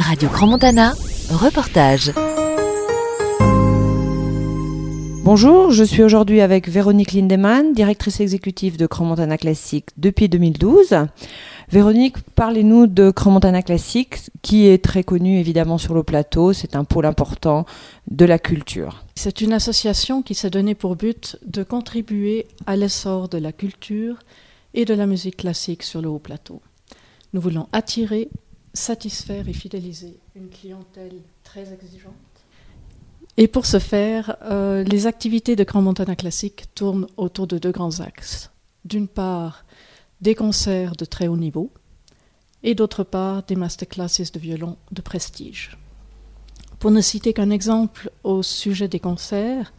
Radio Crans-Montana, reportage. Bonjour, je suis aujourd'hui avec Véronique Lindemann, directrice exécutive de Crans-Montana Classique depuis 2012. Véronique, parlez-nous de Crans-Montana Classique, qui est très connu évidemment sur le plateau. C'est un pôle important de la culture. C'est une association qui s'est donnée pour but de contribuer à l'essor de la culture et de la musique classique sur le haut plateau. Nous voulons attirer, satisfaire et fidéliser une clientèle très exigeante. Et pour ce faire, les activités de Crans-Montana Classique tournent autour de deux grands axes. D'une part, des concerts de très haut niveau et d'autre part, des masterclasses de violon de prestige. Pour ne citer qu'un exemple au sujet des concerts,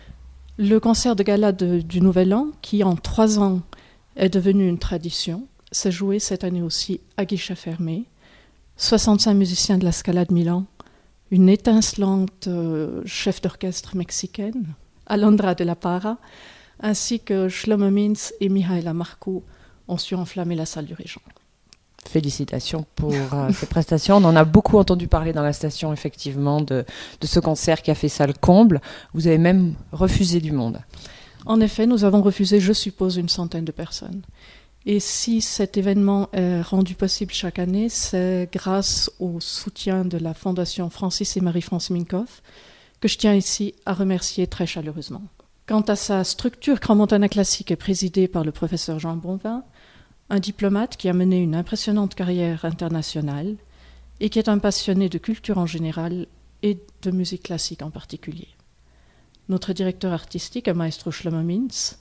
le concert de gala du Nouvel An, qui en 3 ans est devenu une tradition, s'est joué cette année aussi à guichet fermé. 65 musiciens de la Scala de Milan, une étincelante chef d'orchestre mexicaine, Alondra de la Parra, ainsi que Shlomo Mintz et Mihaela Marcoux ont su enflammer la salle du Régent. Félicitations pour ces prestations. On en a beaucoup entendu parler dans la station, effectivement, de ce concert qui a fait salle comble. Vous avez même refusé du monde. En effet, nous avons refusé, je suppose, une centaine de personnes. Et si cet événement est rendu possible chaque année, c'est grâce au soutien de la Fondation Francis et Marie-France Minkoff, que je tiens ici à remercier très chaleureusement. Quant à sa structure, Crans-Montana Classique est présidée par le professeur Jean Bonvin, un diplomate qui a mené une impressionnante carrière internationale et qui est un passionné de culture en général et de musique classique en particulier. Notre directeur artistique est maestro Shlomo Mintz,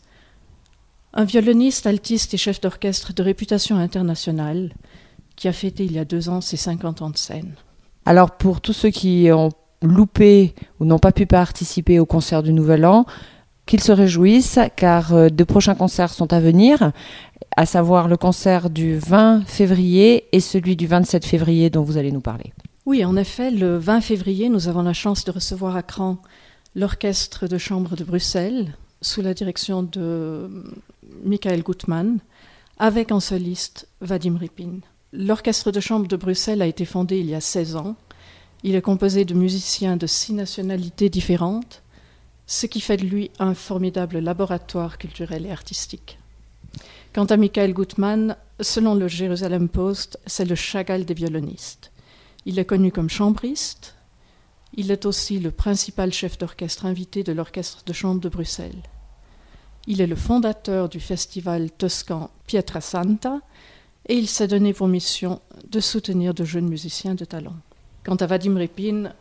un violoniste, altiste et chef d'orchestre de réputation internationale qui a fêté il y a 2 ans ses 50 ans de scène. Alors pour tous ceux qui ont loupé ou n'ont pas pu participer au concert du Nouvel An, qu'ils se réjouissent car 2 prochains concerts sont à venir, à savoir le concert du 20 février et celui du 27 février dont vous allez nous parler. Oui, en effet, le 20 février, nous avons la chance de recevoir à Crans l'Orchestre de chambre de Bruxelles, sous la direction de Michael Gutmann, avec en soliste Vadim Repin. L'Orchestre de chambre de Bruxelles a été fondé il y a 16 ans. Il est composé de musiciens de 6 nationalités différentes, ce qui fait de lui un formidable laboratoire culturel et artistique. Quant à Michael Gutmann, selon le Jerusalem Post, c'est le Chagall des violonistes. Il est connu comme chambriste. Il est aussi le principal chef d'orchestre invité de l'Orchestre de chambre de Bruxelles. Il est le fondateur du festival toscan Pietrasanta et il s'est donné pour mission de soutenir de jeunes musiciens de talent. Quant à Vadim Repin,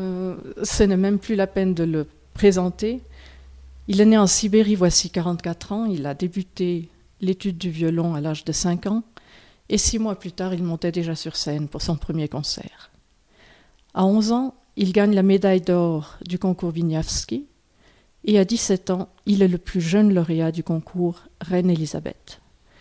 ce n'est même plus la peine de le présenter. Il est né en Sibérie voici 44 ans. Il a débuté l'étude du violon à l'âge de 5 ans et 6 mois plus tard, il montait déjà sur scène pour son premier concert. À 11 ans, il gagne la médaille d'or du concours Wieniawski et à 17 ans, il est le plus jeune lauréat du concours Reine Elisabeth.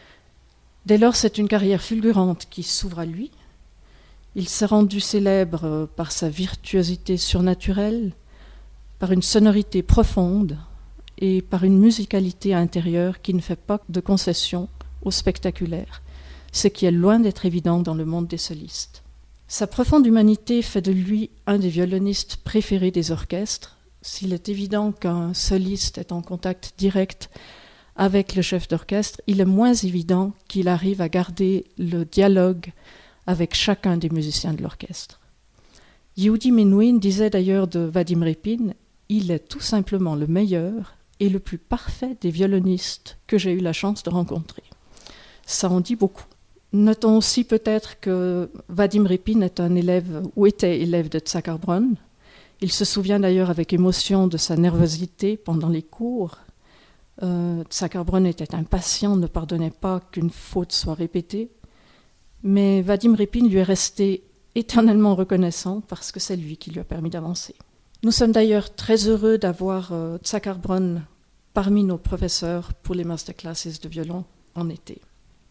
Dès lors, c'est une carrière fulgurante qui s'ouvre à lui. Il s'est rendu célèbre par sa virtuosité surnaturelle, par une sonorité profonde et par une musicalité intérieure qui ne fait pas de concession au spectaculaire, ce qui est loin d'être évident dans le monde des solistes. Sa profonde humanité fait de lui un des violonistes préférés des orchestres. S'il est évident qu'un soliste est en contact direct avec le chef d'orchestre, il est moins évident qu'il arrive à garder le dialogue avec chacun des musiciens de l'orchestre. Yehudi Menuhin disait d'ailleurs de Vadim Repin, « Il est tout simplement le meilleur et le plus parfait des violonistes que j'ai eu la chance de rencontrer. » Ça en dit beaucoup. Notons aussi peut-être que Vadim Repin est un élève, ou était élève de Tsakhar Bron. Il se souvient d'ailleurs avec émotion de sa nervosité pendant les cours. Tsakhar Bron était impatient, ne pardonnait pas qu'une faute soit répétée. Mais Vadim Repin lui est resté éternellement reconnaissant parce que c'est lui qui lui a permis d'avancer. Nous sommes d'ailleurs très heureux d'avoir Tsakhar Bron parmi nos professeurs pour les masterclasses de violon en été.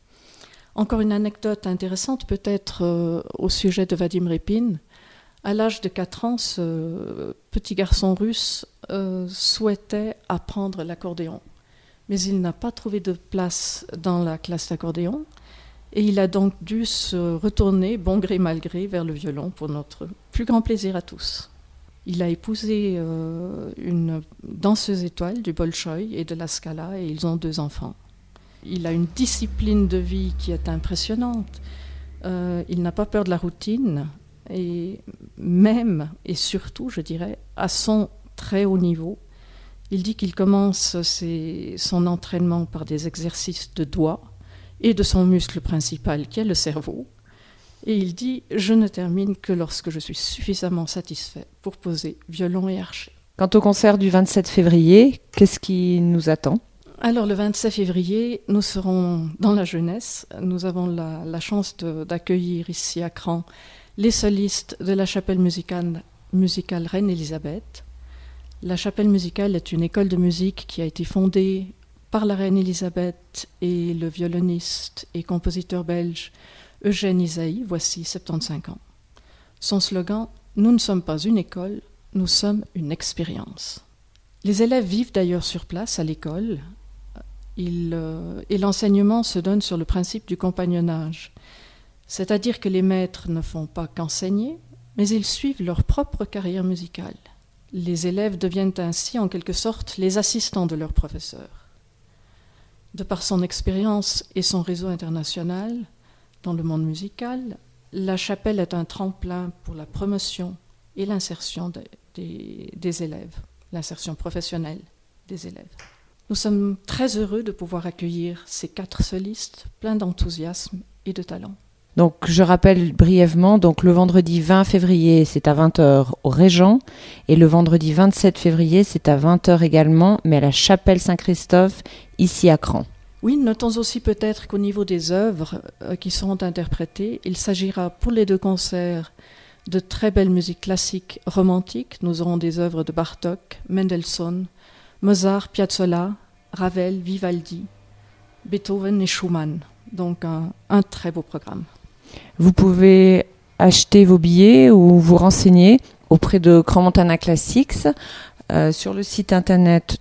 Encore une anecdote intéressante peut-être au sujet de Vadim Repin. À l'âge de 4 ans, ce petit garçon russe souhaitait apprendre l'accordéon. Mais il n'a pas trouvé de place dans la classe d'accordéon Et il a donc dû se retourner, bon gré mal gré, vers le violon pour notre plus grand plaisir à tous. Il a épousé une danseuse étoile du Bolchoï et de la Scala et ils ont 2 enfants. Il a une discipline de vie qui est impressionnante. Il n'a pas peur de la routine et même et surtout, je dirais, à son très haut niveau. Il dit qu'il commence son entraînement par des exercices de doigts et de son muscle principal qui est le cerveau. Et il dit « Je ne termine que lorsque je suis suffisamment satisfait pour poser violon et archet ». Quant au concert du 27 février, qu'est-ce qui nous attend ? Alors le 27 février, nous serons dans la jeunesse. Nous avons la chance d'accueillir ici à Cran les solistes de la chapelle musicale Reine-Élisabeth. La chapelle musicale est une école de musique qui a été fondée par la reine Élisabeth et le violoniste et compositeur belge Eugène Ysaÿe, voici 75 ans. Son slogan « Nous ne sommes pas une école, nous sommes une expérience ». Les élèves vivent d'ailleurs sur place à l'école et l'enseignement se donne sur le principe du compagnonnage, c'est-à-dire que les maîtres ne font pas qu'enseigner, mais ils suivent leur propre carrière musicale. Les élèves deviennent ainsi en quelque sorte les assistants de leurs professeurs. De par son expérience et son réseau international dans le monde musical, la chapelle est un tremplin pour la promotion et l'insertion des élèves, l'insertion professionnelle des élèves. Nous sommes très heureux de pouvoir accueillir ces 4 solistes pleins d'enthousiasme et de talent. Donc, je rappelle brièvement, donc le vendredi 20 février, c'est à 20h au Régent, et le vendredi 27 février, c'est à 20h également, mais à la chapelle Saint-Christophe, ici à Cran. Oui, notons aussi peut-être qu'au niveau des œuvres qui seront interprétées, il s'agira pour les 2 concerts de très belles musiques classiques romantiques. Nous aurons des œuvres de Bartók, Mendelssohn, Mozart, Piazzolla, Ravel, Vivaldi, Beethoven et Schumann. Donc un très beau programme. Vous pouvez acheter vos billets ou vous renseigner auprès de Crans-Montana Classics sur le site internet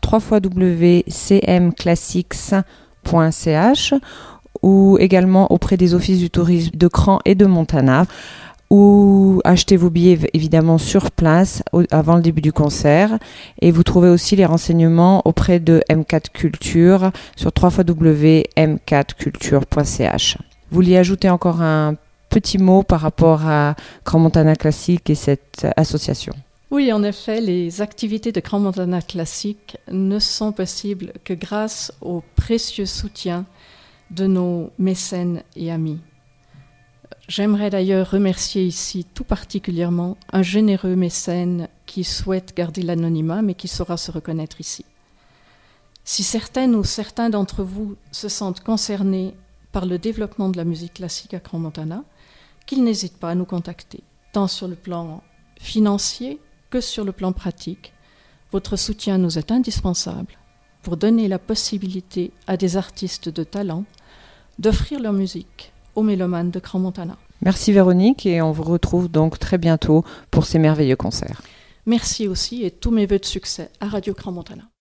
www.cmclassics.ch ou également auprès des offices du tourisme de Cran et de Montana, ou achetez vos billets évidemment sur place avant le début du concert, et vous trouvez aussi les renseignements auprès de M4 Culture sur www.m4culture.ch. Vous vouliez ajouter encore un petit mot par rapport à Crans-Montana Classic et cette association? Oui, en effet, les activités de Crans-Montana Classic ne sont possibles que grâce au précieux soutien de nos mécènes et amis. J'aimerais d'ailleurs remercier ici tout particulièrement un généreux mécène qui souhaite garder l'anonymat mais qui saura se reconnaître ici. Si certaines ou certains d'entre vous se sentent concernés par le développement de la musique classique à Crans-Montana, qu'ils n'hésitent pas à nous contacter, tant sur le plan financier que sur le plan pratique. Votre soutien nous est indispensable pour donner la possibilité à des artistes de talent d'offrir leur musique aux mélomanes de Crans-Montana. Merci Véronique, et on vous retrouve donc très bientôt pour ces merveilleux concerts. Merci aussi et tous mes vœux de succès à Radio Crans-Montana.